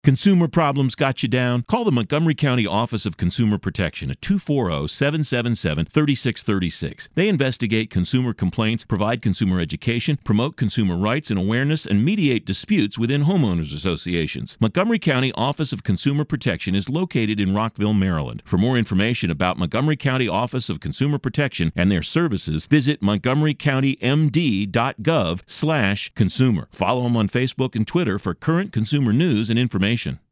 Consumer problems got you down? Call the Montgomery County Office of Consumer Protection at 240-777-3636. They investigate consumer complaints, provide consumer education, promote consumer rights and awareness, and mediate disputes within homeowners associations. Montgomery County Office of Consumer Protection is located in Rockville, Maryland. For more information about Montgomery County Office of Consumer Protection and their services, visit montgomerycountymd.gov/consumer. Follow them on Facebook and Twitter for current consumer news and information.